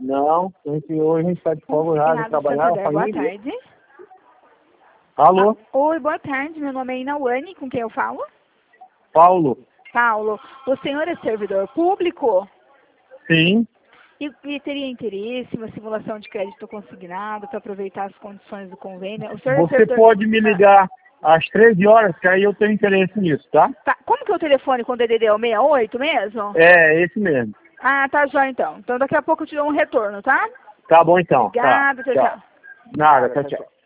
Não, hoje a gente está de folga já, de trabalhar, boa tarde. Alô? Oi, boa tarde. Meu nome é Inawane, com quem eu falo? Paulo? Paulo. O senhor é servidor público? Sim. E teria interesse em uma simulação de crédito consignado para aproveitar as condições do convênio? O senhor é Você servidor... pode me ligar às 13 horas, que aí eu tenho interesse nisso, tá? Tá. Como que é o telefone com o DDD? É o 68 mesmo? É, esse mesmo. Ah, tá jóia então. Então daqui a pouco eu te dou um retorno, tá? Tá bom então. Obrigada, Tá. tchau, tchau. Nada, tchau, tchau.